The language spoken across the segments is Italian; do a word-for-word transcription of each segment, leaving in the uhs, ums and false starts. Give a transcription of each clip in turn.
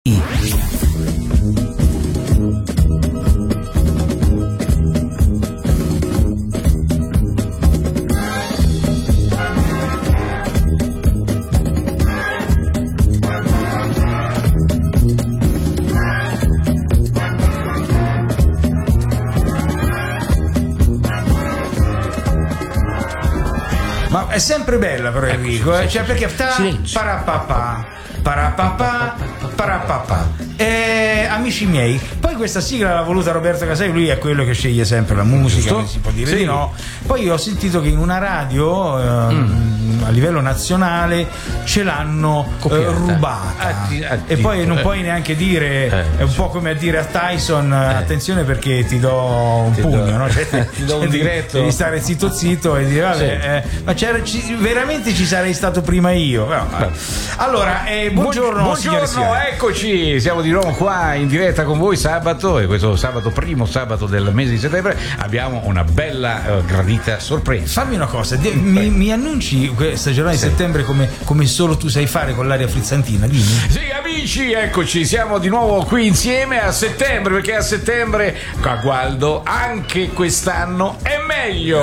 Ma è sempre bella però Enrico, eh? Cioè perché ta parapapà, parapapà, parapapà. Eh, amici miei, poi questa sigla l'ha voluta Roberto Casai, lui è quello che sceglie sempre la musica, non si può dire sì. di no. Poi ho sentito che in una radio eh, mm. a livello nazionale ce l'hanno eh, rubata addi, addi, e poi non eh. puoi neanche dire, eh, è un po' come a dire a Tyson eh. attenzione perché ti do un ti pugno, do, no? Cioè, ti do un diretto, devi stare zitto zitto e dire vabbè, sì. eh, ma c'era, ci, veramente ci sarei stato prima io. Però, allora, eh, buongiorno, buongiorno, eccoci, siamo di nuovo qua in diretta con voi sabato, e questo sabato, primo sabato del mese di settembre, abbiamo una bella uh, gradita sorpresa. Fammi una cosa, di, mi, mi annunci questa giornata di sì. settembre come, come solo tu sai fare con l'aria frizzantina, dimmi. Sì amici, eccoci, siamo di nuovo qui insieme a settembre, perché a settembre a Gualdo anche quest'anno è meglio.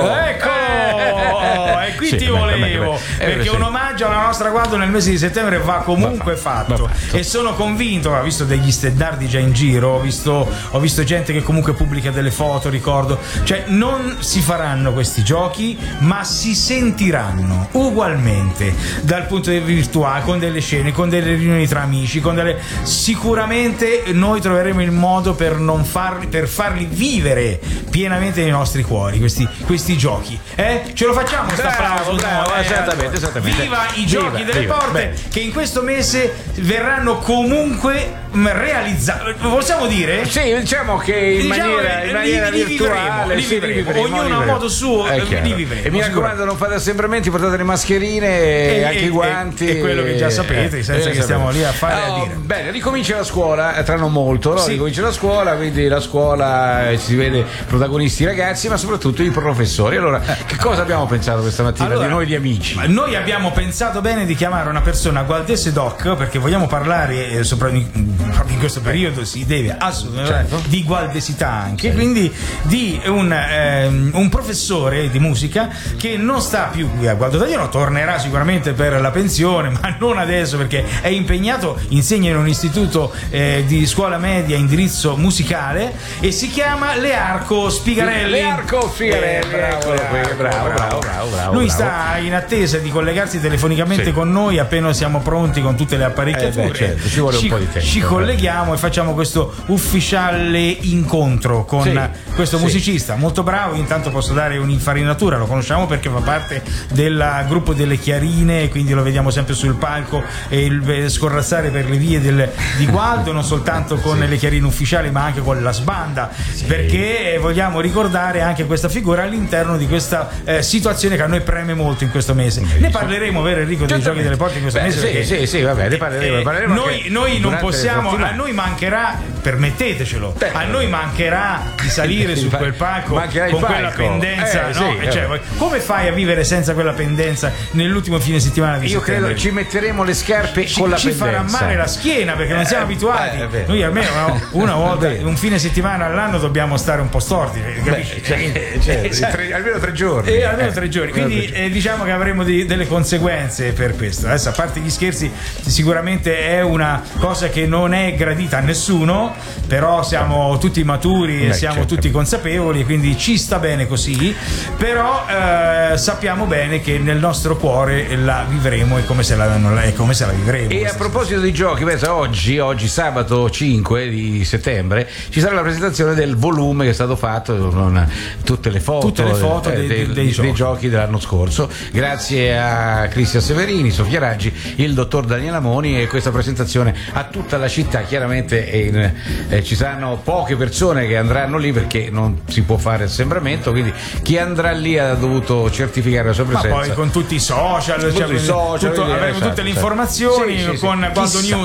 Eccolo, e qui sì, ti volevo, beh, beh, beh. perché eh, un sì. omaggio alla nostra Gualdo nel mese di settembre va comunque va fatto, va fatto, e sono convinto, ho visto degli stendardi già in giro, ho visto, ho visto gente che comunque pubblica delle foto, ricordo, cioè non si faranno questi giochi ma si sentiranno ugualmente dal punto di vista virtuale, con delle scene, con delle riunioni tra amici, con delle... sicuramente noi troveremo il modo per non farli, per farli vivere pienamente nei nostri cuori questi, questi giochi, eh? Ce lo facciamo sta bravo, bravo, eh? esattamente, esattamente. Viva i giochi viva, delle viva. porte Beh. che in questo mese verranno comunque realizzati, possiamo dire? Sì, diciamo che in diciamo, maniera, in maniera li, virtuale li vivremo, li vivremo, ognuno vivremo. a modo suo li vivremo. E mi raccomando, non fate assembramenti, portate le mascherine e, e anche e, i guanti e, e quello che già sapete, eh, senza eh, che stiamo lì a fare oh, a dire. Bene, ricomincia la scuola tra non molto, no? Sì. Ricomincia la scuola, quindi la scuola eh, si vede protagonisti ragazzi, ma soprattutto i professori. Allora, che cosa abbiamo pensato questa mattina allora, di noi di amici? Noi abbiamo pensato bene di chiamare una persona gualdese doc, perché vogliamo parlare eh, sopra proprio in questo periodo si deve assolutamente certo. di gualdesità anche, certo. quindi di un, ehm, un professore di musica che non sta più qui a Gualdo Tadiano, tornerà sicuramente per la pensione, ma non adesso perché è impegnato, insegna in un istituto eh, di scuola media indirizzo musicale e si chiama Learco Spigarelli. Learco Spigarelli, eh, bravo, bravo, bravo, bravo, bravo, bravo. Lui sta in attesa di collegarsi telefonicamente sì. con noi, appena siamo pronti con tutte le apparecchiature. Eh beh, certo, ci vuole ci, un po' di tempo. Ci colleghiamo e facciamo questo ufficiale incontro con sì, questo sì. musicista molto bravo. Intanto posso dare un'infarinatura, lo conosciamo perché fa parte del gruppo delle Chiarine, quindi lo vediamo sempre sul palco e il scorrazzare per le vie del, di Gualdo, non soltanto con sì. le Chiarine ufficiali ma anche con la sbanda, sì. perché vogliamo ricordare anche questa figura all'interno di questa eh, situazione che a noi preme molto in questo mese. Ne parleremo, vero Enrico, dei giochi delle porte in questo Beh, mese? Sì, perché, sì, sì, vabbè, ne parleremo. Eh, parleremo noi noi non possiamo, a noi mancherà, permettetecelo, Beh, a noi mancherà di salire su quel palco con quella pendenza, eh, no? sì, cioè, come fai a vivere senza quella pendenza nell'ultimo fine settimana di Io settembre? credo ci metteremo le scarpe ci, con la ci pendenza. Ci farà male la schiena perché non siamo eh, abituati. Eh, Noi almeno no, una volta, un fine settimana all'anno dobbiamo stare un po' storti, capisci? Beh, cioè, cioè, tre, almeno tre giorni. Eh, almeno tre giorni. Quindi eh, diciamo che avremo di, delle conseguenze per questo. Adesso, a parte gli scherzi, sicuramente è una cosa che non è gradita a nessuno, però siamo tutti maturi e Beh, siamo certo. tutti consapevoli, quindi ci sta bene così, però eh, sappiamo bene che nel nostro cuore la vivremo e come se la, è come se la vivremo. E a proposito di giochi, pensa, oggi, oggi sabato cinque di settembre ci sarà la presentazione del volume che è stato fatto con tutte le foto, tutte le foto eh, dei, dei, dei, dei, giochi. dei giochi dell'anno scorso, grazie a Cristian Severini, Sofia Raggi, il dottor Daniele Amoni, e questa presentazione a tutta la città. Chiaramente in, eh, ci saranno poche persone che andranno lì perché non si può fare assembramento, quindi chi andrà lì ha dovuto certificare la sua presenza. Ma poi con tutti i social, tutti cioè, i social tutto, avremo esatto, tutte le informazioni sì, sì, con sì. Gualdo chissà, News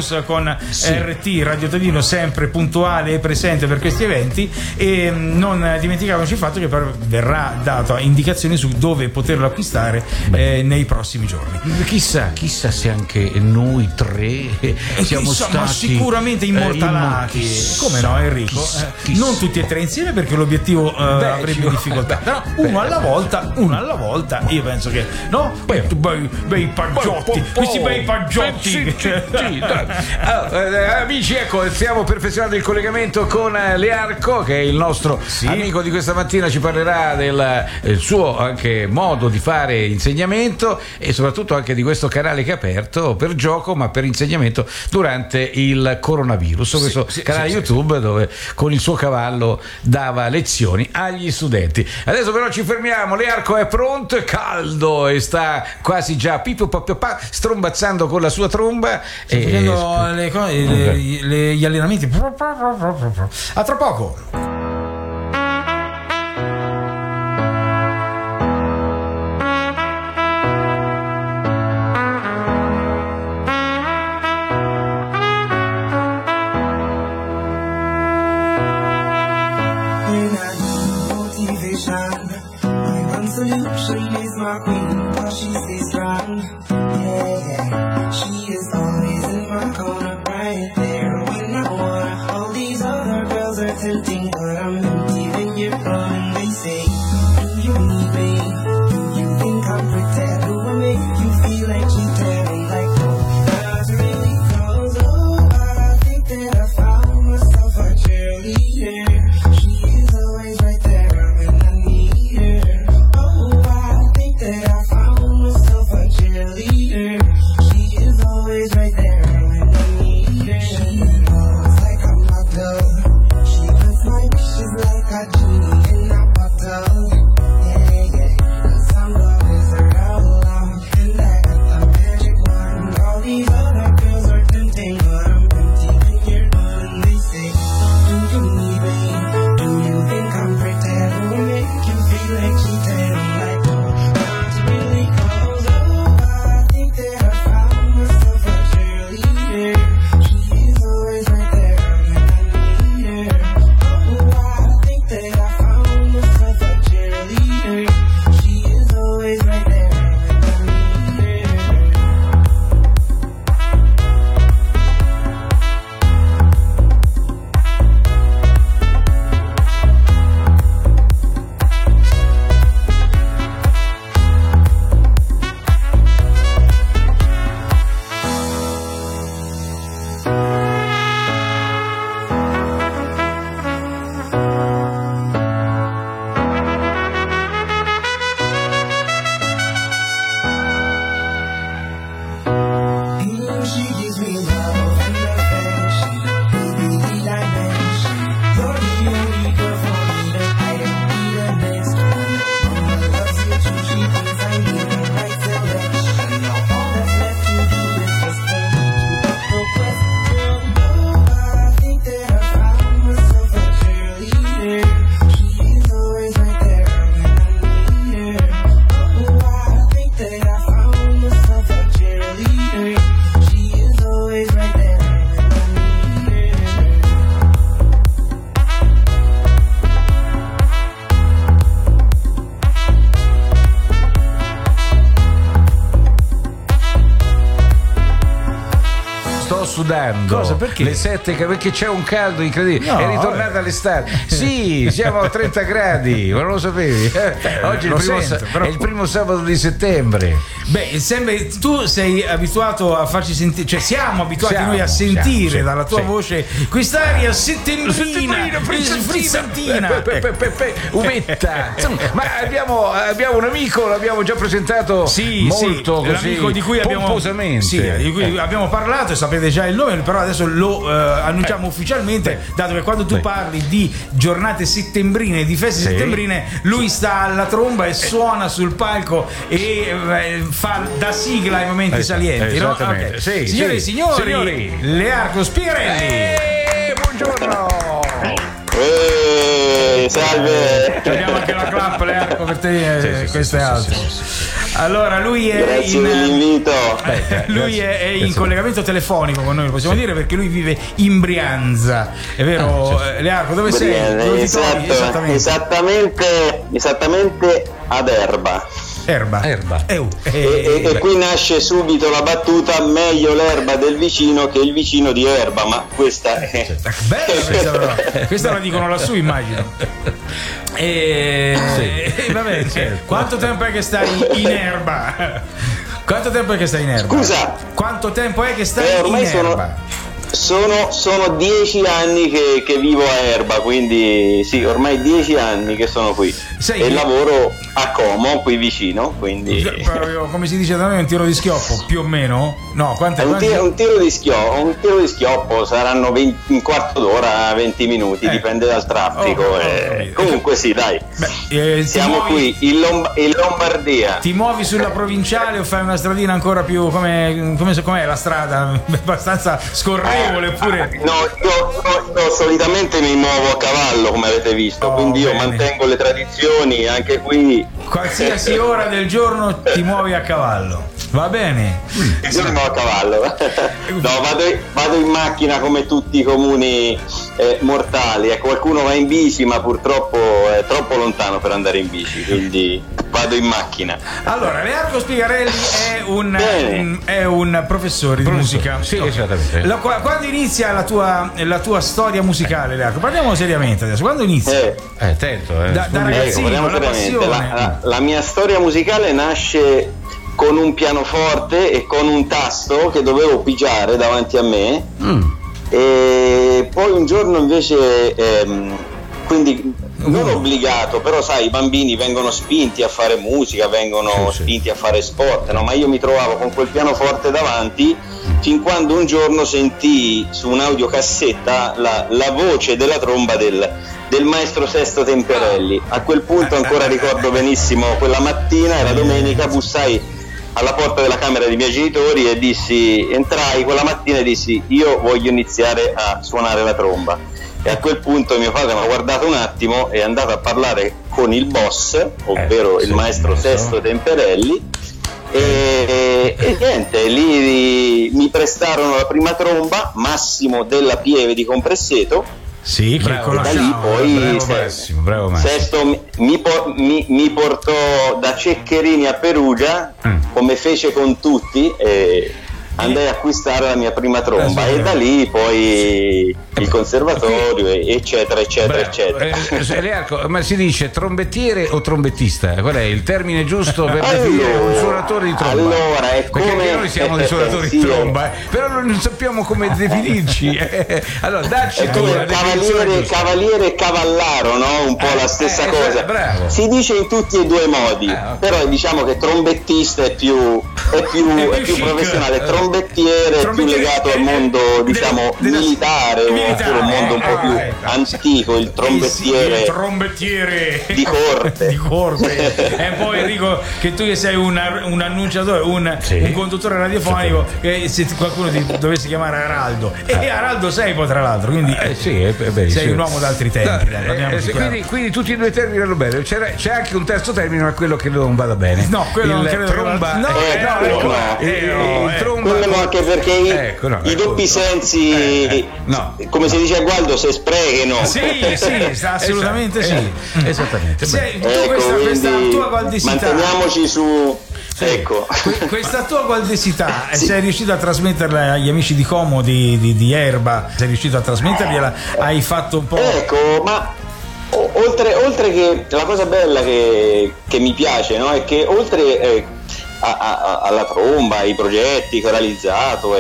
House con sì. R T Radio Todino, sempre puntuale e presente per questi eventi, e non dimentichiamoci il fatto che verrà dato indicazioni su dove poterlo acquistare eh, nei prossimi giorni. Chissà, chissà se anche noi tre siamo chissà, stati ma sicuramente immortalati. Eh, chissà, come no, Enrico? Chissà, eh, chissà. Non tutti e tre insieme, perché l'obiettivo eh, Beh, avrebbe difficoltà. Beh, però uno beh, alla volta, uno alla volta. Io penso che no, beh, bei, bei paggiotti, questi bei paggiotti. Sì, sì, sì, allora, eh, amici, ecco, stiamo perfezionando il collegamento con Learco, che è il nostro sì. amico di questa mattina. Ci parlerà del, del suo anche modo di fare insegnamento e soprattutto anche di questo canale che ha aperto per gioco, ma per insegnamento durante il coronavirus. Sì, questo sì, canale sì, YouTube sì. dove con il suo cavallo dava lezioni agli studenti. Adesso però ci fermiamo. Learco è pronto, è caldo e sta quasi già pipo, pipo, pipo, strombazzando con la sua tromba. Sta e facendo le, le, le, gli allenamenti. A tra poco. Solution is my queen, but she stays strong. Yeah, yeah. She is always in my corner, right there when I wanna. All these other girls are tempting, but I'm empty when you're gone. And they say, do you need me? Do you think I'm pretend? Do I make you feel like cheating? Like, no, not really close. Oh, but I think that I found myself a cheerleader. She is always right there when I need her. That I found myself a cheerleader. She is always right there when I need her. She knows like I'm my blood. She puts my wishes like a genie in a bottle. Yeah, yeah. Cause I'm always around. And I got the magic wand. All these other girls are tempting, but I'm empty when you're gone. And they say, do you need me? Do you think I'm pretty? Do I make you feel like cheating? I'm like, sudando. Cosa? Perché? Le sette, perché c'è un caldo incredibile. No, è ritornata vabbè. l'estate. Sì, siamo a trenta gradi, ma non lo sapevi? Eh, Oggi è il, primo, sento, però... è il primo sabato di settembre. Beh, sembra, tu sei abituato a farci sentire, cioè siamo abituati siamo, noi a sentire siamo, dalla tua sì. voce quest'aria settembrina, frizzantina, umetta. Ma abbiamo, abbiamo un amico, l'abbiamo già presentato sì, molto sì, così l'amico di cui abbiamo, pomposamente. Sì, di cui eh. abbiamo parlato e sapete già il nome, però adesso lo eh, annunciamo eh. ufficialmente, Beh. dato che quando tu Beh. parli di giornate settembrine, di feste sì. settembrine, lui sta alla tromba e suona sul palco e eh, fa da sigla ai momenti eh, salienti, no? Okay. Sì, signore e sì. signori, signori, Learco Spirelli. Eh, buongiorno. Eh, salve. Abbiamo anche la clap, Learco, per te, sì, sì, questo sì, è altro. Sì, sì, sì. Allora lui è Grazie in, per l'invito. eh, lui è, è in collegamento telefonico con noi, lo possiamo dire, perché lui vive in Brianza, è vero? Ah, eh, Learco, dove sei? Brianza, Dove ti esatto, trovi? Esattamente. esattamente, esattamente ad Erba. Erba. Erba. Eh, uh, E, eh, e- e qui nasce subito la battuta: meglio l'erba del vicino che il vicino di Erba, ma questa è... bella questa però. Questa la dicono lassù, immagino. E e vabbè, quanto tempo è che stai in Erba? Quanto tempo è che stai in Erba? Scusa? Quanto tempo è che stai Eh, ormai in sono- Erba? Sono, sono dieci anni che, che vivo a Erba, quindi sì, ormai dieci anni che sono qui. Sei- E lavoro a Como, qui vicino, quindi... Proprio, come si dice da noi, un tiro di schioppo, più o meno? No, quante È un, quanti- tiro, un, tiro di schioppo, un tiro di schioppo saranno venti, un quarto d'ora, venti minuti, Eh. dipende dal traffico. Oh, oh, eh. oh, Comunque sì, dai. Beh, eh, ti Siamo muovi- qui in, Lomb- in Lombardia. Ti muovi sulla provinciale o fai una stradina ancora più come, come com'è la strada? Abbastanza scorrevole oppure. No, io, io- io solitamente mi muovo a cavallo, come avete visto, Oh, quindi io bene. mantengo le tradizioni anche qui. Qualsiasi ora del giorno ti muovi a cavallo. Va bene? Io mi muovo a cavallo. No, vado, vado in macchina come tutti i comuni eh, mortali. E qualcuno va in bici, ma purtroppo è troppo lontano per andare in bici, quindi vado in macchina. Allora, Learco Spigarelli è un, Bene. un- è un professore di musica. Sì, Ok. esattamente. La- qua- quando inizia la tua, la tua storia musicale, Learco? Parliamo seriamente adesso. Quando inizia? Eh, Eh, attento, eh. Da- da Sfondi- ragazzi- ecco, parliamo la seriamente. passione. La, la- la mia storia musicale nasce con un pianoforte e con un tasto che dovevo pigiare davanti a me. Mm. E poi un giorno invece, ehm, quindi non Mm. obbligato, però sai, i bambini vengono spinti a fare musica, vengono Sì, sì. spinti a fare sport, no? Ma io mi trovavo con quel pianoforte davanti fin quando un giorno sentii su un'audiocassetta la, la voce della tromba del, del maestro Sesto Temperelli. A quel punto ancora ricordo benissimo, quella mattina, era domenica, bussai alla porta della camera dei miei genitori e dissi, entrai quella mattina e dissi: io voglio iniziare a suonare la tromba. E a quel punto mio padre mi ha guardato un attimo, è andato a parlare con il boss, ovvero Eh, il sì, maestro sì. Sesto Temperelli, e, e niente, lì mi prestarono la prima tromba, Massimo della Pieve di Compresseto. Sì, che Bravo, Da lì conosciamo. poi bravo se- Massimo, bravo Massimo. Sesto mi, mi por- mi- mi portò da Ceccherini a Perugia, Mm. come fece con tutti, e andai a acquistare la mia prima tromba, Eh, sì, e da lì poi il conservatorio, e- eccetera eccetera Bravo. eccetera. Eh, Learco, ma si dice trombettiere o trombettista? Qual è il termine giusto per Allora, definire un suonatore di tromba? allora, è Perché come- anche noi siamo dei suonatori sì, di tromba, eh, però non sappiamo come definirci. eh. Allora, dacci È tu come la definizione cavaliere, giusta. cavaliere e cavallaro, no? Un po' Eh, la stessa eh, cosa. bravo. Si dice in tutti e due i modi, Ah, ok. però diciamo che trombettista è più, è più, È più è più chic. professionale, trombettiere è più Trombettiere- legato al eh, mondo, eh, diciamo, della- militare, militare, oppure un mondo un po' ah, più ecco. antico, il trombettiere. Il trombettiere di corte. di corte. E poi Enrico, che tu che sei un, un annunciatore, un, Sì. un conduttore radiofonico, che se qualcuno ti dovesse chiamare Araldo, e Araldo sei poi tra l'altro, quindi Eh sì, è, è benissimo. sei un uomo d'altri tempi, No, dai, eh, parliamoci eh, chiaro. quindi, quindi tutti e due i termini vanno bene. C'era- c'è anche un terzo termine, ma quello che non vada bene. No, quello non il credo che tromba. vada- no, eh, eh, no, no, ecco, no. il- Eh, no, il eh. tromba. Quello anche perché i, Ecco, no, i ecco. doppi sensi, Eh, eh, no. come si dice a Gualdo, se spreghino. Sì, sì, sta assolutamente Esatto, sì. eh, esattamente. Sei- tu Ecco, questa, questa quindi tua gualdesità, manteniamoci su, ecco. que- questa tua gualdesità, eh, sei riuscito a trasmetterla agli amici di Como, di, di, di Erba, sei riuscito a trasmettergliela, hai fatto un po'. Ecco, ma o- oltre, oltre che la cosa bella che, che mi piace, no? È che oltre eh, a- a- alla tromba, ai progetti che ho realizzato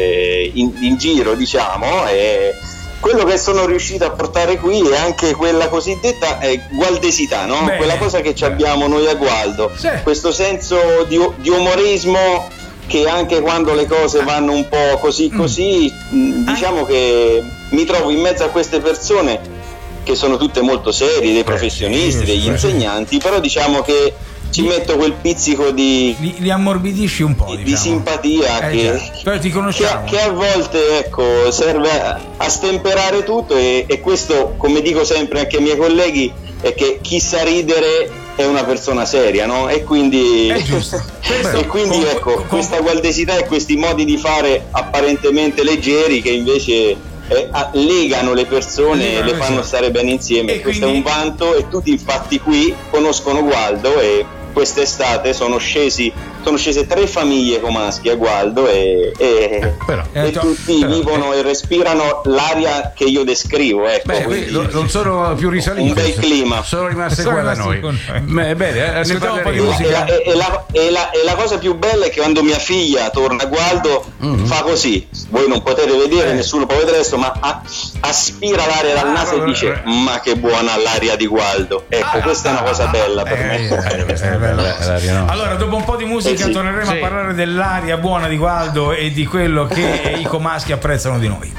e in, in giro, diciamo, e quello che sono riuscito a portare qui è anche quella cosiddetta eh, gualdesità, no? Bene. Quella cosa che ci abbiamo noi a Gualdo, Sì. questo senso di, di umorismo, che anche quando le cose vanno un po' così così, mh, diciamo che mi trovo in mezzo a queste persone che sono tutte molto serie, dei professionisti, sì, degli sì. insegnanti, però diciamo che ci metto quel pizzico di, Li, li ammorbidisci un po', di diciamo. simpatia Eh, che, già. Però ti che, conosciamo. che a volte, ecco, serve a, a stemperare tutto, e, e questo, come dico sempre anche ai miei colleghi, è che chi sa ridere è una persona seria, no? E quindi, È giusto. e quindi Con- ecco, con- questa gualdesità e questi modi di fare apparentemente leggeri che invece eh, a- legano le persone e Legano, le fanno sì. stare bene insieme. E Questo quindi- è un vanto, e tutti infatti qui conoscono Gualdo, e quest'estate sono scesi sono scese tre famiglie comaschi a Gualdo, e, e, però. e Eh, to- tutti però. vivono e respirano l'aria che io descrivo, ecco. Beh, quindi- qui non sono più risalite, un bel clima. sono rimaste Sono qua da rimasti noi. con noi. Beh, bene, eh, ne Ascoltiamo un po' di parleremo. musica. E la, e- e la- e la- e la cosa più bella è che quando mia figlia torna a Gualdo Mm-hmm. fa così, voi non potete vedere, Eh. nessuno può vedere adesso, ma a- aspira l'aria dal Ah, naso e vabbè, dice: vabbè. ma che buona l'aria di Gualdo. Ecco, questa è una cosa bella per Eh, me. eh, questa è Eh, bella. eh, l'aria nostra. Allora, dopo un po' di musica Eh sì. torneremo Sì. a parlare dell'aria buona di Gualdo e di quello che i comaschi apprezzano di noi.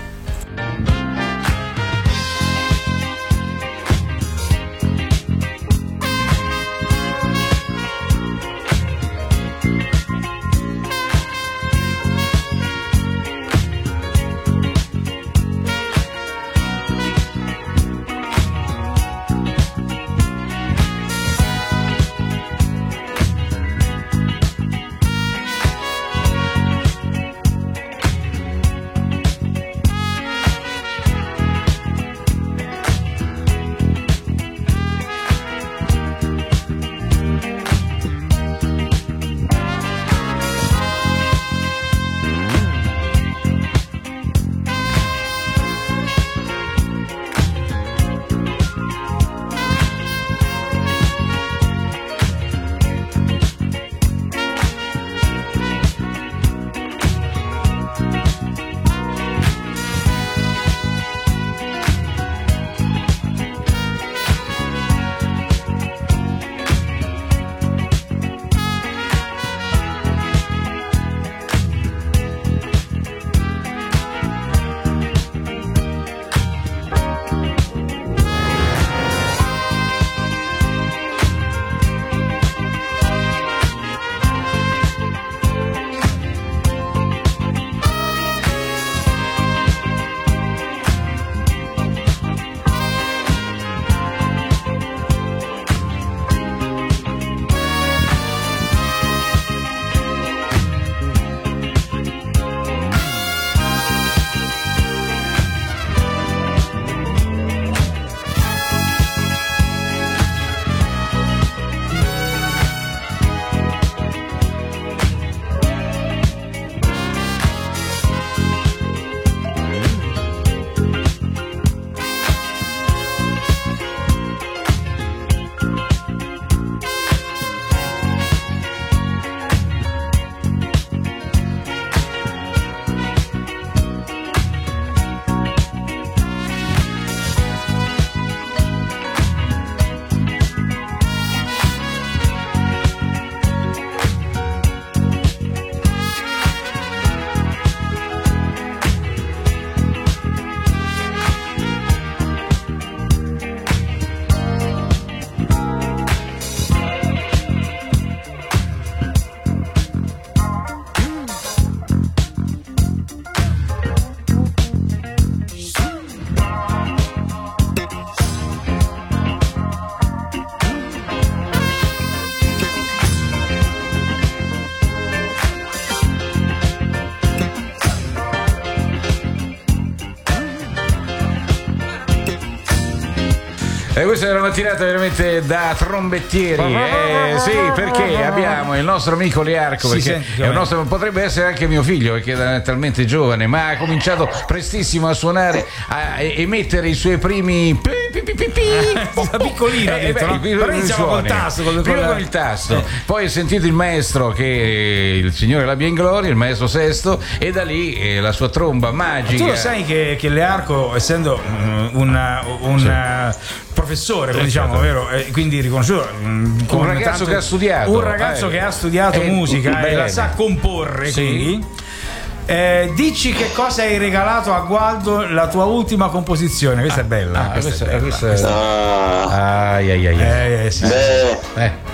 E questa è una mattinata veramente da trombettieri, eh, sì, perché abbiamo il nostro amico Learco, Si perché sente che è un nostro, potrebbe essere anche mio figlio, perché è talmente giovane, ma ha cominciato prestissimo a suonare, a emettere i suoi primi pi, pi, pi, pi, pi. Da piccolino, ha detto, no? Però iniziamo col tasto, col- Prima col- con il tasto, Eh. poi ho sentito il maestro, che il Signore l'abbia in gloria, il maestro Sesto, e da lì eh, la sua tromba magica. Tu lo sai che, che Learco, essendo mm, una- un eh, professore, come diciamo, certo. vero? Eh, quindi riconosciuto mm, Un come ragazzo tanto- che ha studiato, un ragazzo eh. che ha studiato Eh, musica e la bene. sa comporre, Sì. quindi eh, dici che cosa hai regalato a Gualdo, la tua ultima composizione. Questa è bella, Ah, questa, questa, è bella. questa è- Ah, Ai, ai, ai, ai. Eh, eh, sì. beh, Eh.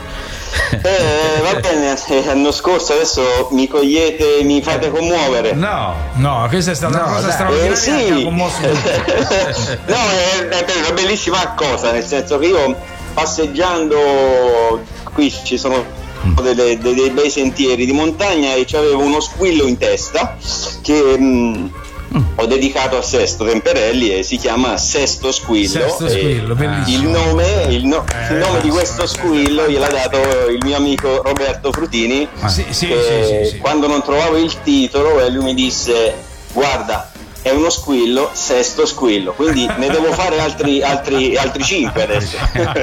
eh, va bene, eh, l'anno scorso adesso mi cogliete, mi fate commuovere. No, No, questa è stata No, una cosa dai. straordinaria Eh, che sì. ha commosso tutti. No, è, è una bellissima cosa, nel senso che io passeggiando, qui ci sono delle, dei, dei bei sentieri di montagna, e c'avevo uno squillo in testa che mh, ho dedicato a Sesto Temperelli, e si chiama Sesto Squillo. Sesto Squillo, bellissimo. Il nome, il, no, il nome di questo squillo gliel'ha dato il mio amico Roberto Frutini, Ah, sì, sì, che sì, sì, sì. quando non trovavo il titolo, e lui mi disse: guarda, è uno squillo, Sesto Squillo, quindi ne devo fare altri, altri, altri cinque adesso.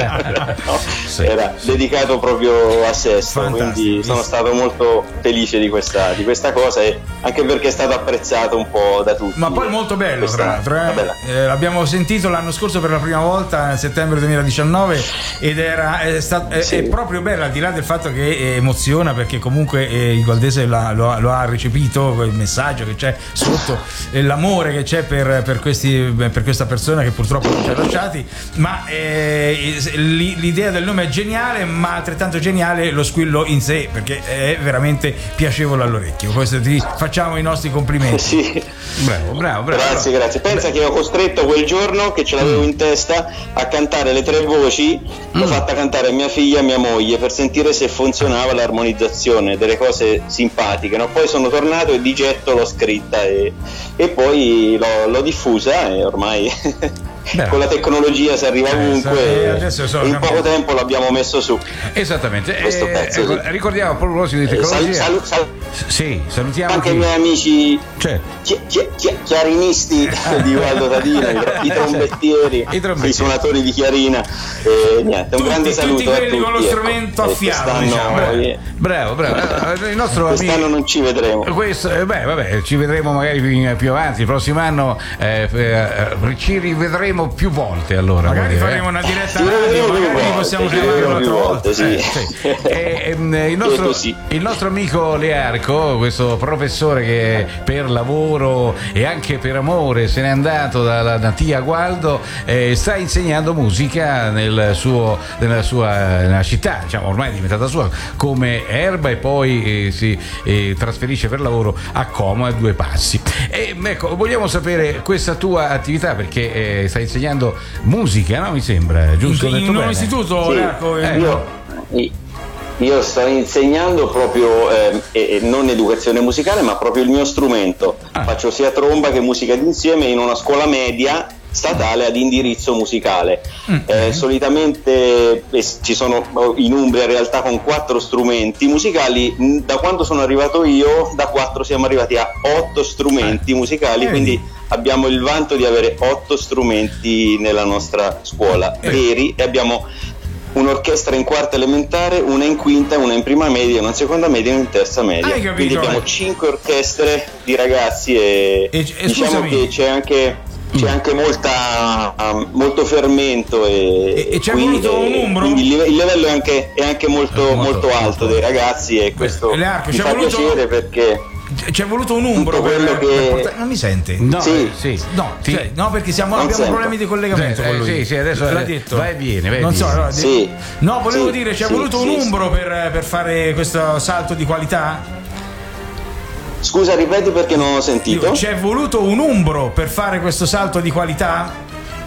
No, Sì, era sì. dedicato proprio a Sesto, Fantastico. quindi sono stato molto felice di questa, di questa cosa, e anche perché è stato apprezzato un po' da tutti. Ma poi molto bello, Questa- tra l'altro. una Eh? bella- Eh, l'abbiamo sentito l'anno scorso per la prima volta nel settembre duemiladiciannove, ed era è, stato, è, Sì. è proprio bello, al di là del fatto che emoziona, perché comunque eh, il Gualdese l'ha- lo, ha- lo ha recepito, il messaggio che c'è sotto, eh, l'amore che c'è per, per, questi, per questa persona che purtroppo non ci ha lasciati, ma eh, l'i- l'idea del nome è geniale, ma altrettanto geniale lo squillo in sé, perché è veramente piacevole all'orecchio. Questo ti facciamo i nostri complimenti. Sì. Bravo, bravo, bravo. Grazie, grazie. Pensa che ho costretto quel giorno, che ce l'avevo in testa, a cantare le tre voci. L'ho fatta cantare a mia figlia e a mia moglie per sentire se funzionava l'armonizzazione, delle cose simpatiche, no? Poi sono tornato e di getto l'ho scritta, e, e poi l'ho, l'ho diffusa, e ormai Beh. con la tecnologia si arriva Eh, ovunque, eh, e adesso so, in capiamo. poco tempo l'abbiamo messo su. Esattamente. Questo Eh, pezzo, ecco, sì. ricordiamo a proposito di Eh, sal- tecnologia. sal- sal- Sì, salutiamo anche chi- i miei amici Certo. chi- chi- chi- chiarinisti di Valdo Tadino, i, i trombettieri, I trombettieri. i suonatori di chiarina, e niente, un Tutti, grande tutti saluto a quelli tutti, con lo ecco. strumento a E fiato, quest'anno, diciamo. eh, Bravo, bravo. Eh, Il nostro quest'anno amico. non ci vedremo. Questo, eh, beh, vabbè, ci vedremo magari più, più avanti. Il prossimo anno eh, eh, ci rivedremo più volte. Allora, Magari vuol dire, faremo eh. una diretta Ci radio, vedremo più magari volte, possiamo ci chiamare vedremo un'altra più volta. volte, sì. Eh, sì. E, ehm, il, nostro, Credo sì. il nostro amico Learco, questo professore che per lavoro e anche per amore se n'è andato dalla natia Gualdo, eh, sta insegnando musica nel suo, nella sua nella città, diciamo, ormai è diventata sua come Erba, e poi eh, si eh, trasferisce per lavoro a Como, a due passi. E ecco, vogliamo sapere questa tua attività, perché eh, stai insegnando musica, no? Mi sembra, giusto? In, Ho in detto un bene? istituto, Sì. Learco, eh, Io, io sto insegnando proprio eh, e- e non educazione musicale, ma proprio il mio strumento. Ah. Faccio sia tromba che musica d'insieme in una scuola media statale ad indirizzo musicale. Eh, solitamente eh, ci sono in Umbria in realtà con quattro strumenti musicali. Mh, Da quando sono arrivato io, da quattro siamo arrivati a otto strumenti musicali, Eh, quindi vedi. abbiamo il vanto di avere otto strumenti nella nostra scuola veri, e abbiamo un'orchestra in quarta elementare, una in quinta, una in prima media, una in seconda media e una in terza media. Hai capito, Quindi abbiamo eh? cinque orchestre di ragazzi, e, E- e diciamo scusami. che c'è anche c'è anche molta um, molto fermento, e, E- e c'è quindi, voluto un eh, umbro? quindi il live- il livello è anche, è anche molto, Molto, molto alto molto. dei ragazzi, e questo Learco, mi c'è fa voluto- piacere, perché Ci è voluto un umbro Tutto per, quello per che- portare- non mi sente? No, Sì. eh, sì. No, Ti- cioè, no, perché siamo, Non abbiamo sento. problemi di collegamento Eh, con eh, lui. sì, sì, adesso, l'ha eh, detto. vai e vieni, vai e non so, vieni. no, Sì. no, volevo Sì, dire, ci è sì, voluto sì, un sì. umbro per, per fare questo salto di qualità? scusa, ripeti perché non ho sentito. Dico, ci è voluto un umbro per fare questo salto di qualità?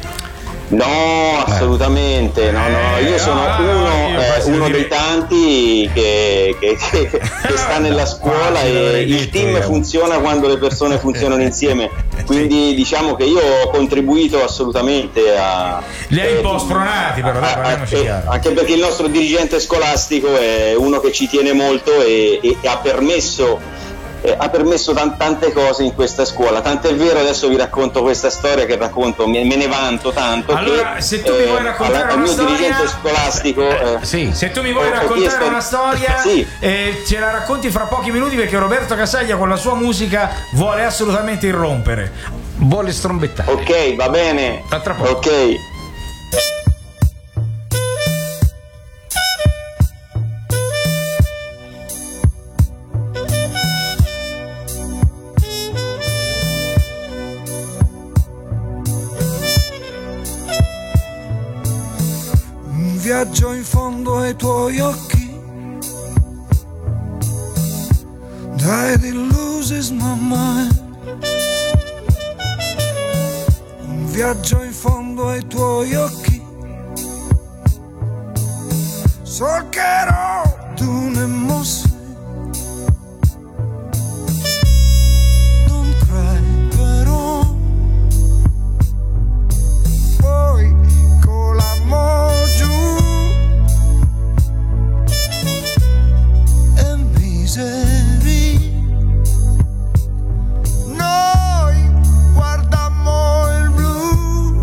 No, assolutamente, no, no, io sono ah, uno, io eh, posso uno dire- dei tanti che, che- che- che sta nella scuola, quasi l'avrei e il detto team io. funziona quando le persone funzionano insieme, quindi diciamo che io ho contribuito assolutamente a... Li hai un eh, po' spronati, però, dai, a- a- parliamoci eh, chiaro. anche perché il nostro dirigente scolastico è uno che ci tiene molto, e, e- e ha permesso eh, ha permesso tan- tante cose in questa scuola, tant'è vero, adesso vi racconto questa storia che racconto, me, me ne vanto tanto. Allora, che, se tu mi vuoi raccontare alla- al una mio storia- dirigente scolastico, eh, Sì. Se tu mi vuoi Ho- ho raccontare chiesto- una storia, Sì. eh, ce la racconti fra pochi minuti, perché Roberto Casaglia con la sua musica vuole assolutamente irrompere. Vuole strombettare. ok, va bene, A tra poco. ok. Un viaggio in fondo ai tuoi occhi, that it loses my mind. Un viaggio in fondo ai tuoi occhi, solcherò tu ne mosse. Don't cry però, poi con l'amore giù e miseria noi guardammo il blu.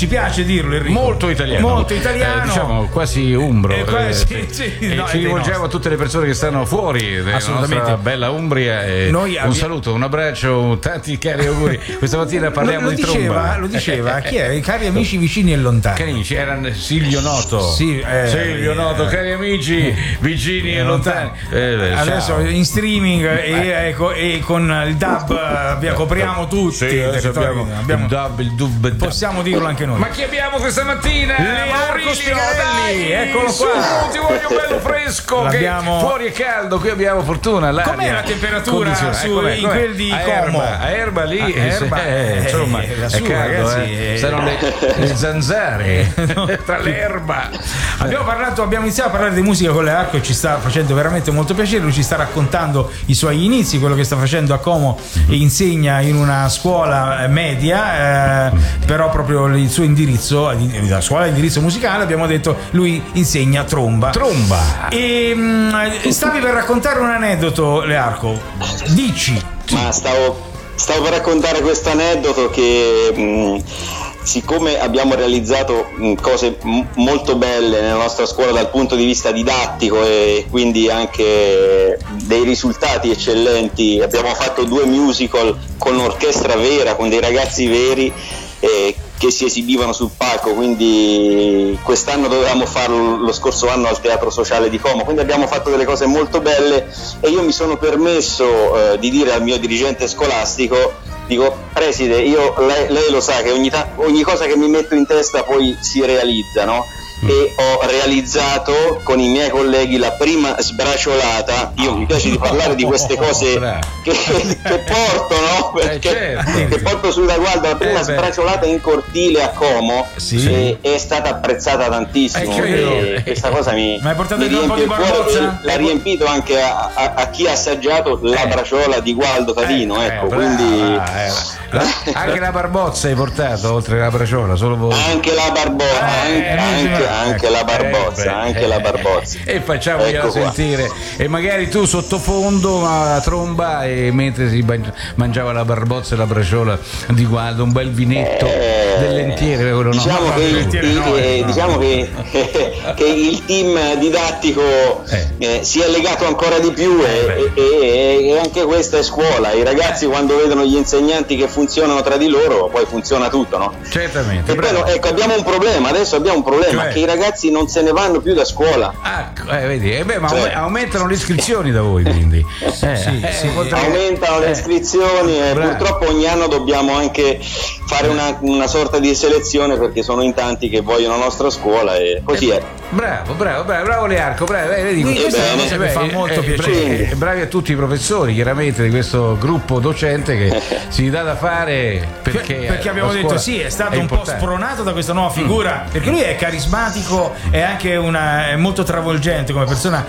ci piace dirlo, Enrico. Molto italiano. Molto italiano. Eh, diciamo quasi umbro. Eh, quasi, Eh, sì, e no, ci è rivolgiamo a tutte le persone che stanno fuori della nostra bella Umbria. E Noi un abbi- saluto, un abbraccio, tanti cari auguri. Questa mattina parliamo lo, lo di diceva, tromba. Lo diceva, chi è? I cari amici vicini e lontani. Cari amici, erano Silvio Noto. Sì, eh, Silvio Noto, eh, cari amici, vicini e lontani. Eh, Adesso ciao. in streaming e, ecco, e con il dub eh, via, copriamo tutti. Sì, i adesso territori. abbiamo, Abbiamo- il dub, il dub, il dub. possiamo dirlo anche noi. Ma chi abbiamo questa mattina? Learco Maurizio, Spigarelli, dai, eccolo su, qua. ti voglio bello fresco. L'abbiamo- Che fuori è caldo, qui abbiamo fortuna. l'aria Com'è la temperatura condizionata. su- Com'è, in com'è? quel di a Como? Erba, a Erba lì, A eh, Erba, eh, eh, insomma, eh, è lassù, caldo, ragazzi, eh. eh. Stanno le, le zanzare tra l'erba. Abbiamo parlato, abbiamo iniziato a parlare di musica con Learco e ci sta facendo veramente molto piacere. Lui ci sta raccontando i suoi inizi, quello che sta facendo a Como, e insegna in una scuola media, eh, però proprio il suo indirizzo, la scuola di indirizzo musicale, abbiamo detto, lui insegna tromba. Tromba. E mh, stavi per raccontare un aneddoto, Learco. Dici. Ma stavo, stavo per raccontare questo aneddoto che mh, siccome abbiamo realizzato mh, cose m- molto belle nella nostra scuola dal punto di vista didattico e quindi anche dei risultati eccellenti, abbiamo fatto due musical con un'orchestra vera, con dei ragazzi veri eh, che si esibivano sul palco, quindi quest'anno dovevamo farlo lo scorso anno al Teatro Sociale di Como, quindi abbiamo fatto delle cose molto belle e io mi sono permesso eh, di dire al mio dirigente scolastico, dico, preside, io, lei, lei lo sa che ogni, ta- ogni cosa che mi metto in testa poi si realizza, no? E ho realizzato con i miei colleghi la prima sbraciolata. Io mi piace di parlare di queste cose che, che porto, no? Perché Eh, certo. che porto sulla guardia. La prima Eh, beh. sbraciolata in cortile a Como Sì. e- è stata apprezzata tantissimo. Eh, credo. E questa cosa mi, Ma hai portato mi il campo riempie di il cuore Barbozza? e l'ha riempito anche a, a- a chi ha assaggiato la Eh. braciola di Gualdo Tadino. Eh, ecco, brava, quindi eh. La- anche la barbozza hai portato oltre la braciola, solo voi. anche la barbozza, Eh, anche, anche, anche la barbozza, Eh, beh, anche eh, la barbozza. E facciamogliela Ecco qua. sentire. E magari tu sottofondo a tromba e mentre si man- mangiava la barbozza e la braciola di Gualdo, un bel vinetto Eh, del lentiere, quello no. diciamo, no, che, il, volentieri il- no, eh, no. diciamo che, che il team didattico Eh. eh, si è legato ancora di più e, e- e- e anche questa è scuola. I ragazzi quando vedono gli insegnanti che funzionano tra di loro, poi funziona tutto, no? Certamente. E poi, bravo. no, ecco, abbiamo un problema, adesso abbiamo un problema, Cioè? che i ragazzi non se ne vanno più da scuola. Ah, eh, vedi, eh beh, ma Cioè- aume- aumentano le iscrizioni da voi, quindi. Eh, Sì, eh, sì, potrei- Aumentano le eh. iscrizioni e Bravo. purtroppo ogni anno dobbiamo anche fare una, una sorta di selezione perché sono in tanti che vogliono la nostra scuola e così è. Bravo, bravo, bravo, bravo Learco, bravo, eh, vedi, Quindi questa questa è una cosa che fa molto bra- piacere. eh, bravi a tutti i professori, chiaramente, di questo gruppo docente che si dà da fare perché, perché abbiamo la detto scuola sì, è stato è un po' importante. spronato da questa nuova figura, perché lui è carismatico, è anche una, è molto travolgente come persona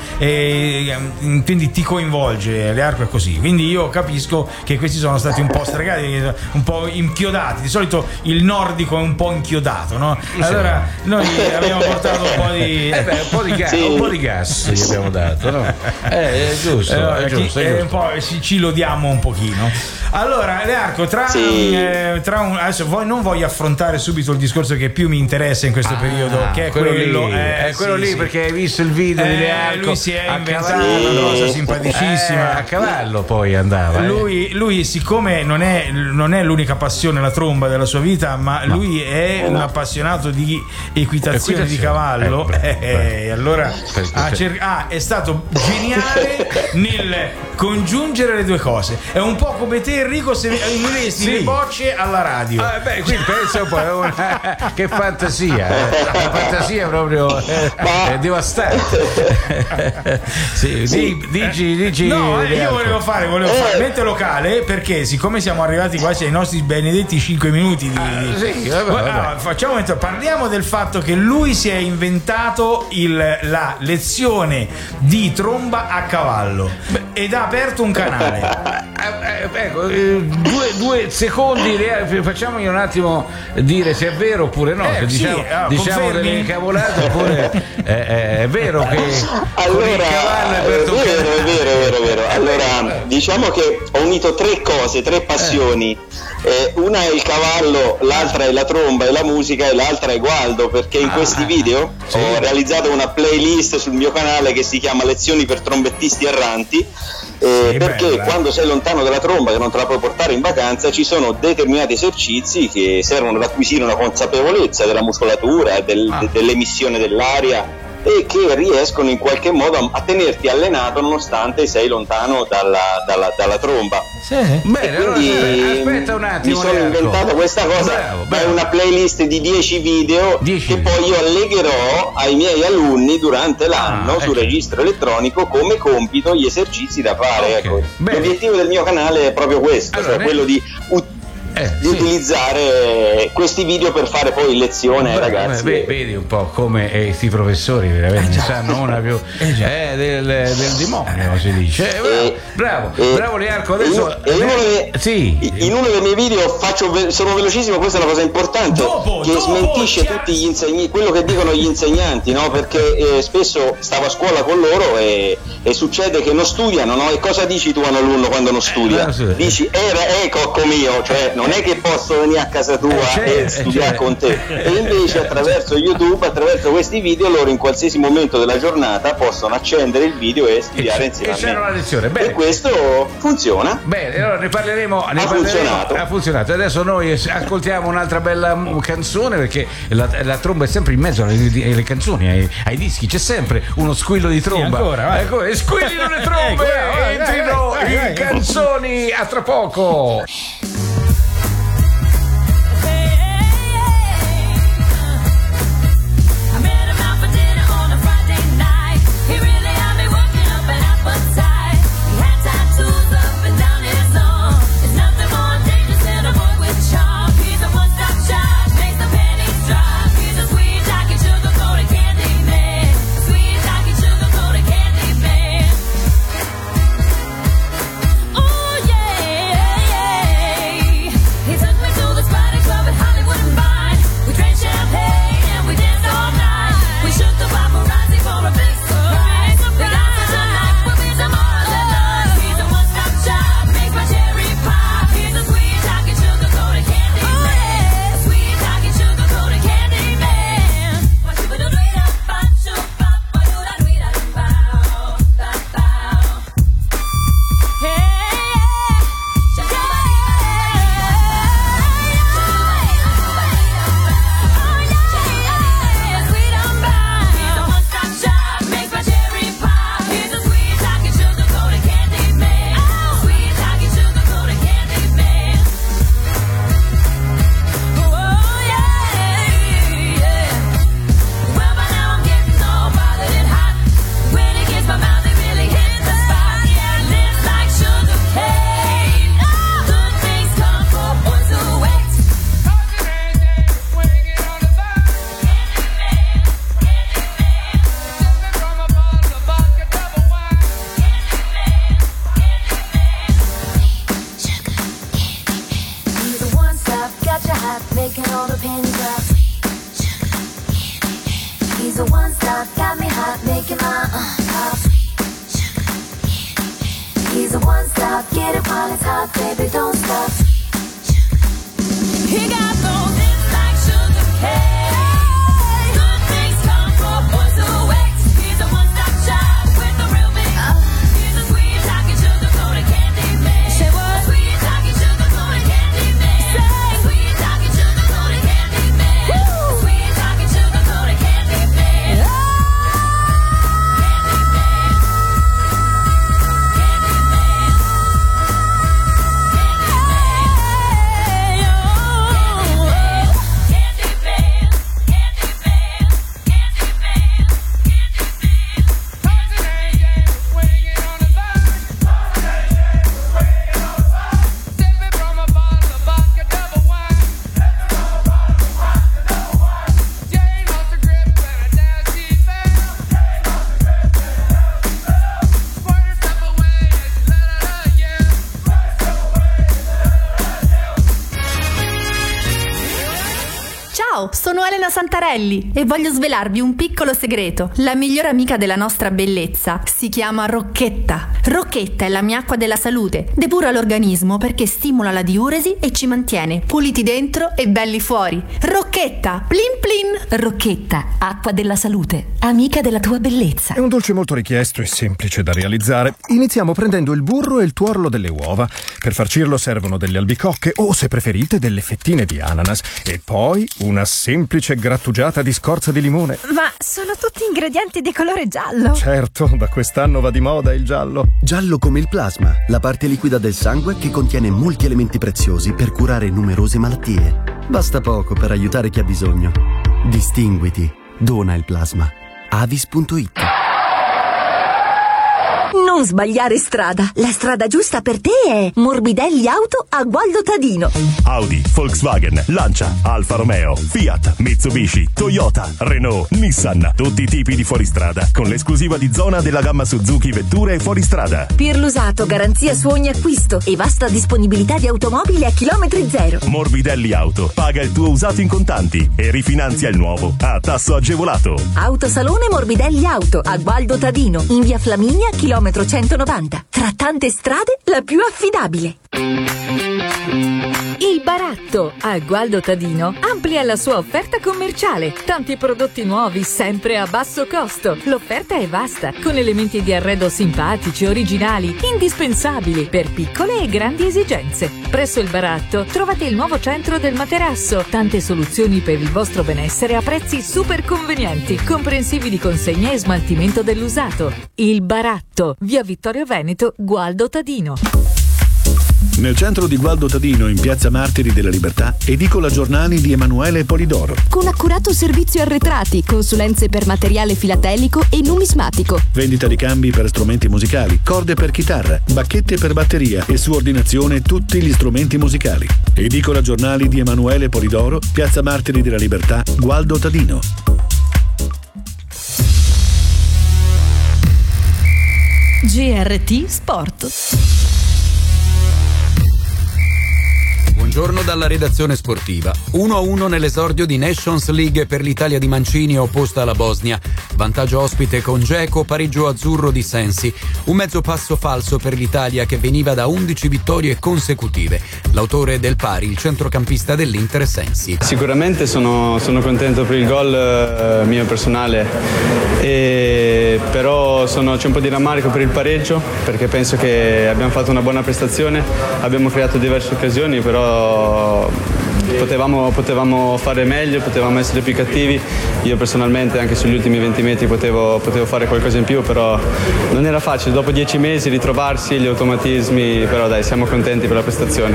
e mm, quindi ti coinvolge. Learco è così, quindi io capisco che questi sono stati un po' stregati, un po' inchiodati. Di solito il nordico è un po' inchiodato, no? Allora noi abbiamo portato un po' di Eh beh, un po' di gas, Sì. un po' di gas gli abbiamo dato, no? Eh, è giusto, Allora, è chi- giusto, è eh, giusto. un po' ci, ci lodiamo un pochino. Allora, Learco, tra, Sì. eh, tra un, adesso voi non voglio affrontare subito il discorso che più mi interessa in questo Ah, periodo, che è quello, quello, lì, eh, è quello sì, lì sì. perché hai visto il video di Eh, Learco lui si è a inventato cavallo. una cosa Sì. simpaticissima. Eh, a cavallo poi andava, eh. Lui, lui, siccome non è, non è l'unica passione la tromba della sua vita, ma lui è un appassionato di equitazione di Equitazione. cavallo, Eh, bravo, eh, eh, allora Perché- ha cer- ah, è stato geniale nel congiungere le due cose. È un po' come te, Enrico, se uniresti Sì. le bocce alla radio. Ah, beh, qui pensa un po', è una- che fantasia, eh. La fantasia proprio eh, è devastante. Sì, di- dici, dici. No, eh, io Learco. volevo fare, volevo fare mente locale perché siccome siamo arrivati quasi ai nostri benedetti cinque minuti di, Ah, di- sì, vabbè, vabbè. Allora, facciamo mente- parliamo del fatto che lui si è inventato il- la lezione di tromba a cavallo ed ha aperto un canale. Eh, eh, ecco, eh, due, due secondi, le- facciamogli un attimo dire se è vero oppure no. Eh, se sì, diciamo ah, diciamo confermi? delle cavolate oppure eh, eh, è vero che con il Allora, cavallo è è aperto un vero, canale. è vero, è vero, è vero. Eh, Allora, diciamo che ho unito tre cose, tre passioni. Eh, una è il cavallo, l'altra è la tromba e la musica e l'altra è Gualdo, perché in Ah, questi video sì. ho realizzato una playlist sul mio canale che si chiama Lezioni per trombettisti erranti, eh, Sì, perché bella. quando sei lontano dalla tromba, che non te la puoi portare in vacanza, ci sono determinati esercizi che servono ad acquisire una consapevolezza della muscolatura, del- Ah. de- dell'emissione dell'aria, e che riescono in qualche modo a, a tenerti allenato nonostante sei lontano dalla, dalla, dalla tromba. Sì. Bene, allora Quindi aspetta un attimo. mi sono Learco. inventato questa cosa. Bravo, È bravo. una playlist di dieci video dieci che video. poi io allegherò ai miei alunni durante l'anno Ah, sul ecco. registro elettronico come compito gli esercizi da fare. Ok, Ecco. bene. L'obiettivo del mio canale è proprio questo, Allora, cioè quello di ut- Eh, di sì. utilizzare questi video per fare poi lezione ai Beh, ragazzi. beh, vedi un po' come questi professori veramente sanno una più Eh, già. eh, del, del demonio, si dice. Eh, Eh, bravo, eh, bravo Learco. e Adesso in- e in, uno dei, sì. in uno dei miei video faccio ve- sono velocissimo, questa è una cosa importante Dopo, che dopo, smentisce chiaro. tutti gli insegni- quello che dicono gli insegnanti, no? Perché eh, spesso stavo a scuola con loro e, e succede che non studiano, no? E cosa dici tu a un alunno quando non studia? Eh, sì. Dici eh, eh cocco mio, cioè non è che posso venire a casa tua Eh, certo, e studiare certo. con te, e invece attraverso YouTube, attraverso questi video, loro in qualsiasi momento della giornata possono accendere il video e studiare E- insieme e c'era a una me. lezione. Bene. E questo funziona. Bene, allora ne parleremo. Ne Ha parleremo- funzionato. Ha funzionato. Adesso noi ascoltiamo un'altra bella mm, canzone, perché la, la tromba è sempre in mezzo alle, alle canzoni, ai, ai dischi. C'è sempre uno squillo di tromba. ancora, vai. Ecco, e squillino le trombe. Ecco, vai, vai, Entrino vai, vai, vai. in canzoni. A tra poco. I met him out for dinner on a Friday night. He really had me working up an appetite. He had tattoos up and down his arm. It's nothing more dangerous than a boy with charm. He's a one-stop shop, makes the panties drop. He's a sweet talking sugar-coated candy man. Sweet talking sugar-coated candy man. Oh yeah. He took me to the Spider Club at Hollywood and Vine. We drank champagne and we danced all night. We shook the paparazzi for a big surprise. We got such a night, we'll be some more than us. He's a one-stop shop, makes my cherry pop. He's a sweet talking sugar-coated candy man. A sweet talking sugar-coated candy man. What you gonna do? Well, by now I'm getting all bothered and hot. When it gets my mouth, it really hits the spot. Yeah, lips like sugar cane. Good things come for boys who wait. He's a one-stop, got you hot, making all the pennies drop. He's a one-stop, got me hot, making my uh pop. He's a one-stop, get it while it's hot, baby, don't stop. He got those hips like sugar cane. Good things come for boys who wait. He's a one-stop shop with the real big. He's a sweet talking sugar-coated candy man. Say what? Sweet talking sugar-coated candy man. Say sweet talking sugar-coated candy man. Sweet talking sugar-coated candy man. Candy man. Candy man. Candy man. Ciao, sono Elena Santarelli e voglio svelarvi un piccolo segreto. La migliore amica della nostra bellezza si chiama Rocchetta. Rocchetta è la mia acqua della salute. Depura l'organismo perché stimola la diuresi e ci mantiene puliti dentro e belli fuori. Rocchetta, plin plin. Rocchetta, acqua della salute, amica della tua bellezza. È un dolce molto richiesto e semplice da realizzare. Iniziamo prendendo il burro e il tuorlo delle uova. Per farcirlo servono delle albicocche o, se preferite, delle fettine di ananas. E poi una semplice grattugiata di scorza di limone. Ma sono tutti ingredienti di colore giallo. Certo, da quest'anno va di moda il giallo. Giallo come il plasma, la parte liquida del sangue che contiene molti elementi preziosi per curare numerose malattie. Basta poco per aiutare chi ha bisogno. Distinguiti. Dona il plasma. Avis punto it. Non sbagliare strada. La strada giusta per te è Morbidelli Auto a Gualdo Tadino. Audi, Volkswagen, Lancia, Alfa Romeo, Fiat, Mitsubishi, Toyota, Renault, Nissan. Tutti i tipi di fuoristrada con l'esclusiva di zona della gamma Suzuki Vetture e fuoristrada. Per l'usato, garanzia su ogni acquisto e vasta disponibilità di automobili a chilometri zero. Morbidelli Auto. Paga il tuo usato in contanti e rifinanzia il nuovo a tasso agevolato. Autosalone Morbidelli Auto a Gualdo Tadino, in via Flaminia, chilometro centonovanta. Tra tante strade, la più affidabile. Il Baratto a Gualdo Tadino amplia la sua offerta commerciale. Tanti prodotti nuovi sempre a basso costo. L'offerta è vasta, con elementi di arredo simpatici, originali, indispensabili per piccole e grandi esigenze. Presso il Baratto trovate il nuovo centro del materasso. Tante soluzioni per il vostro benessere a prezzi super convenienti, comprensivi di consegna e smaltimento dell'usato. Il Baratto, via Vittorio Veneto, Gualdo Tadino. Nel centro di Gualdo Tadino, in piazza Martiri della Libertà, edicola giornali di Emanuele Polidoro. Con accurato servizio arretrati, consulenze per materiale filatelico e numismatico. Vendita di cambi per strumenti musicali, corde per chitarra, bacchette per batteria e su ordinazione tutti gli strumenti musicali. Edicola giornali di Emanuele Polidoro, piazza Martiri della Libertà, Gualdo Tadino. G R T Sport. Buongiorno dalla redazione sportiva. uno a uno nell'esordio di Nations League per l'Italia di Mancini opposta alla Bosnia. Vantaggio ospite con Dzeko, pareggio azzurro di Sensi. Un mezzo passo falso per l'Italia che veniva da undici vittorie consecutive. L'autore del pari, il centrocampista dell'Inter Sensi. Sicuramente sono, sono contento per il gol eh, mio personale, e però sono, c'è un po' di rammarico per il pareggio, perché penso che abbiamo fatto una buona prestazione, abbiamo creato diverse occasioni, però Potevamo, potevamo fare meglio, potevamo essere più cattivi. Io personalmente anche sugli ultimi venti metri potevo, potevo fare qualcosa in più, però non era facile, dopo dieci mesi ritrovarsi gli automatismi, però dai, siamo contenti per la prestazione.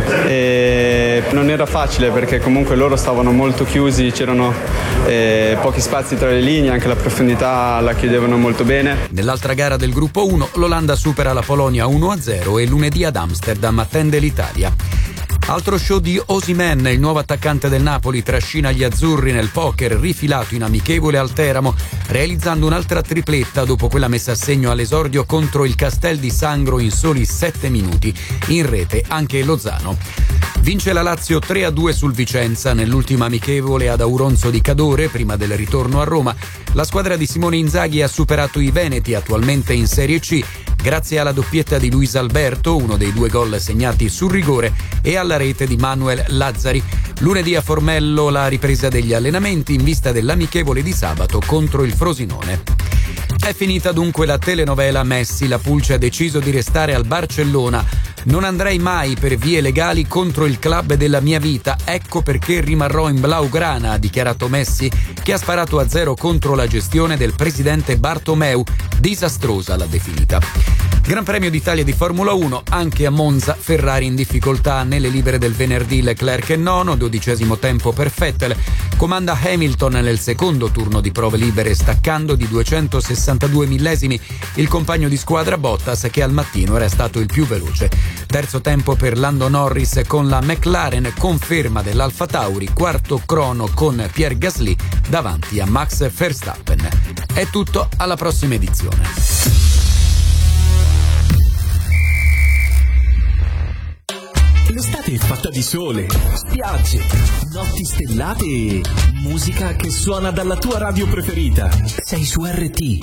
E non era facile perché comunque loro stavano molto chiusi, c'erano eh, pochi spazi tra le linee, anche la profondità la chiudevano molto bene. Nell'altra gara del gruppo uno l'Olanda supera la Polonia uno a zero e lunedì ad Amsterdam attende l'Italia. Altro show di Osimhen, il nuovo attaccante del Napoli trascina gli azzurri nel poker rifilato in amichevole al Teramo, realizzando un'altra tripletta dopo quella messa a segno all'esordio contro il Castel di Sangro in soli sette minuti. In rete anche Lozano. Vince la Lazio tre a due sul Vicenza nell'ultima amichevole ad Auronzo di Cadore prima del ritorno a Roma. La squadra di Simone Inzaghi ha superato i Veneti, attualmente in Serie C, grazie alla doppietta di Luis Alberto, uno dei due gol segnati sul rigore, e alla rete di Manuel Lazzari. Lunedì a Formello la ripresa degli allenamenti in vista dell'amichevole di sabato contro il Frosinone. È finita dunque la telenovela Messi, la Pulce ha deciso di restare al Barcellona. Non andrei mai per vie legali contro il club della mia vita, ecco perché rimarrò in Blaugrana, ha dichiarato Messi, che ha sparato a zero contro la gestione del presidente Bartomeu, disastrosa l'ha definita. Gran Premio d'Italia di Formula uno, anche a Monza, Ferrari in difficoltà nelle libere del venerdì, Leclerc è nono, dodicesimo tempo per Vettel, comanda Hamilton nel secondo turno di prove libere staccando di duecentosessantadue millesimi il compagno di squadra Bottas che al mattino era stato il più veloce. Terzo tempo per Lando Norris con la McLaren, conferma dell'Alfa Tauri, quarto crono con Pierre Gasly davanti a Max Verstappen. È tutto, alla prossima edizione. L'estate è fatta di sole, spiagge, notti stellate e musica che suona dalla tua radio preferita. Sei su R T.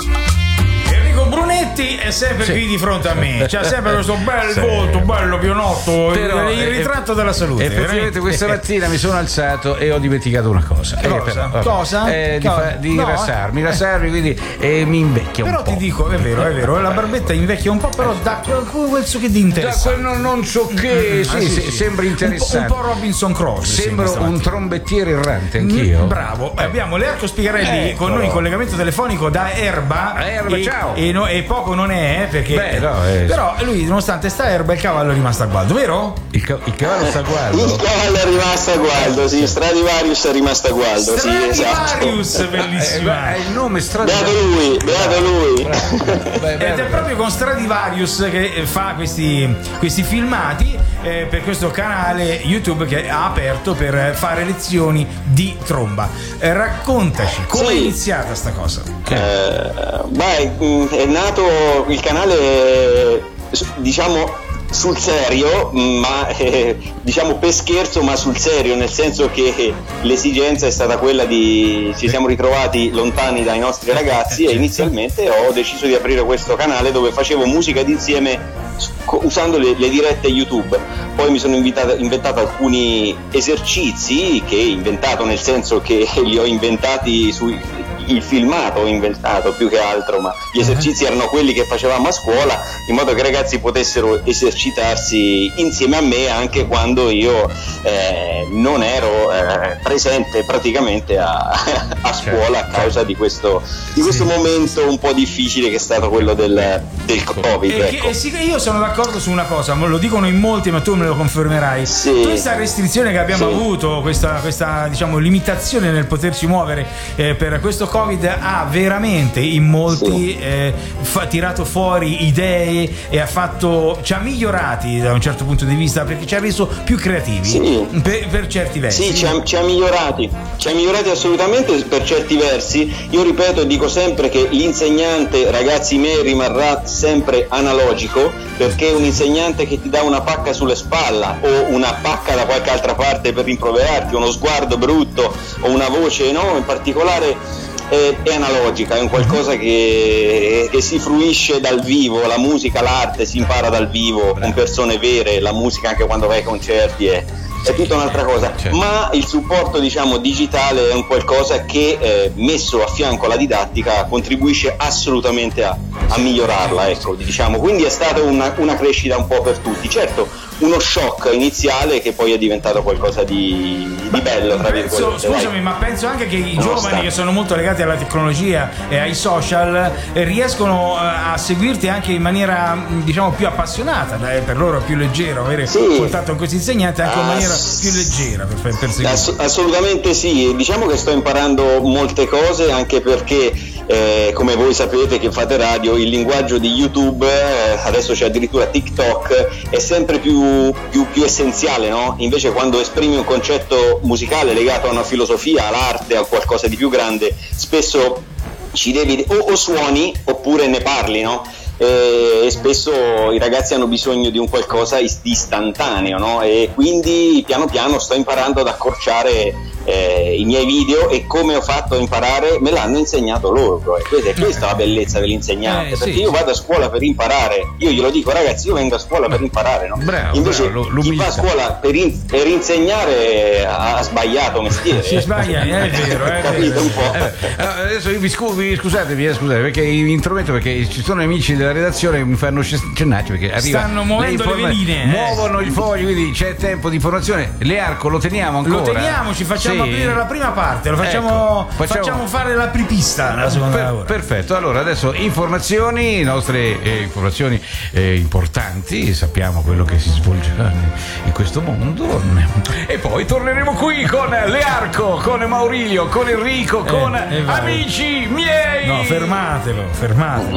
Enrico Brunetti è sempre Sì. qui di fronte a me, c'ha sempre questo bel Sì. volto, bello pianotto, Però, il, il eh, ritratto della salute. Effettivamente veramente. questa mattina mi sono alzato e ho dimenticato una cosa. Cosa? però, vabbè, Cosa? eh, di, Cosa? fa- di No, rasarmi, eh. rasarmi, quindi eh, mi invecchia un Però po'. ti dico, è vero, è vero, la barbetta invecchia un po', però da quel, quel succo che di Da interessa. quel non, non so che, Mm, sì, ah, sì, sì, sì. sembra interessante. Un po', un po' Robinson Crusoe. Sembro sì, un trombettiere errante anch'io. Mm, bravo, Eh, abbiamo Lerco Spigarelli Eccolo. con noi in collegamento telefonico da Erba. Erba, e, ciao. E, no- e poco non è, eh, perché. Beh, no, eh, però lui, nonostante sta Erba, il cavallo è rimasto a gualdo, vero? Il, ca- il cavallo sta a Il guardo. cavallo è rimasto a gualdo, sì, Stradivarius è rimasto a gualdo, sì, esatto. Stradivarius, bellissima. È il nome Beato Stradivarius. lui, beato lui. Beh, Ed è proprio con Stradivarius che eh, fa questi, questi filmati eh, per questo canale YouTube che ha aperto per fare lezioni di tromba. Eh, raccontaci come Sì. è iniziata sta cosa. Eh, beh, mh, è nato il canale, diciamo, sul serio, ma eh, diciamo per scherzo, ma sul serio, nel senso che l'esigenza è stata quella di ci siamo ritrovati lontani dai nostri ragazzi e inizialmente ho deciso di aprire questo canale dove facevo musica d'insieme usando le, le dirette YouTube. Poi mi sono invitato, inventato alcuni esercizi che ho inventato, nel senso che li ho inventati su il filmato, ho inventato più che altro, ma gli esercizi erano quelli che facevamo a scuola, in modo che i ragazzi potessero esercitarsi insieme a me anche quando io eh, non ero eh, presente praticamente a, a scuola a causa di questo, di questo momento un po' difficile che è stato quello del, del Covid. E che- Ecco. e sì, che io sono d'accordo su una cosa, lo dicono in molti, ma tu me lo confermerai. Sì. Questa restrizione che abbiamo Sì. avuto, questa, questa diciamo limitazione nel poterci muovere eh, per questo Covid ha veramente in molti eh, fa- tirato fuori idee e ha fatto, ci ha migliorati da un certo punto di vista, perché ci ha reso più creativi Sì. per, per certi versi. Sì, ci ha, ci ha migliorati, ci ha migliorati assolutamente per certi versi. Io ripeto e dico sempre che l'insegnante, ragazzi miei, rimarrà sempre analogico, perché è un insegnante che ti dà una pacca sulle spalle o una pacca da qualche altra parte per rimproverarti, uno sguardo brutto o una voce, no, in particolare è, è analogica, è un qualcosa che, che si fruisce dal vivo. La musica, l'arte si impara dal vivo con persone vere, la musica anche quando vai ai concerti è è tutta un'altra cosa, ma il supporto, diciamo, digitale è un qualcosa che eh, messo a fianco alla didattica contribuisce assolutamente a, a migliorarla, ecco, diciamo. Quindi è stata una, una crescita un po' per tutti, certo uno shock iniziale che poi è diventato qualcosa di, di bello, tra Penso, virgolette. scusami, dai. ma penso anche che i No, giovani sta. che sono molto legati alla tecnologia e ai social eh, riescono eh, a seguirti anche in maniera, mh, diciamo, più appassionata, dai, per loro è più leggero avere Sì. contatto con questi insegnanti anche in Ah, maniera più leggera per, per, per seguire. Ass- assolutamente sì, diciamo che sto imparando molte cose, anche perché eh, come voi sapete che fate radio, il linguaggio di YouTube, eh, adesso c'è addirittura TikTok, è sempre più, più, più essenziale, no? Invece quando esprimi un concetto musicale legato a una filosofia, all'arte, a qualcosa di più grande, spesso ci devi o, o suoni oppure ne parli, no? E spesso i ragazzi hanno bisogno di un qualcosa is- di istantaneo, no? E quindi piano piano sto imparando ad accorciare eh, i miei video, e come ho fatto a imparare me l'hanno insegnato loro, e questa è questa la bellezza dell'insegnante, Eh, sì. perché io vado a scuola per imparare, io glielo dico, ragazzi, io vengo a scuola per imparare, no? Bravo, Invece bravo, chi l'umiltà. va a scuola per, in- per insegnare ha, ha sbagliato mestiere. Si sbaglia, è vero, è Capito vero. un po'. Eh, allora, adesso io vi, scu- vi- scusatemi, eh, scusate, perché mi intrometto, perché ci sono amici della redazione che mi fanno cennacci, perché arriva Stanno muovendo le informa- veline, eh. muovono i fogli, quindi c'è tempo di informazione. Learco lo teniamo ancora? Lo teniamo, ci facciamo Sì. aprire la prima parte, lo facciamo, Ecco, facciamo- facciamo fare la pripista nella seconda Per- ora. perfetto, allora adesso informazioni, nostre eh, informazioni eh, importanti, sappiamo quello che si svolgerà in questo mondo, e poi torneremo qui con Learco, con Maurilio, con Enrico, con eh, vai. amici miei. No, fermatelo, fermatelo.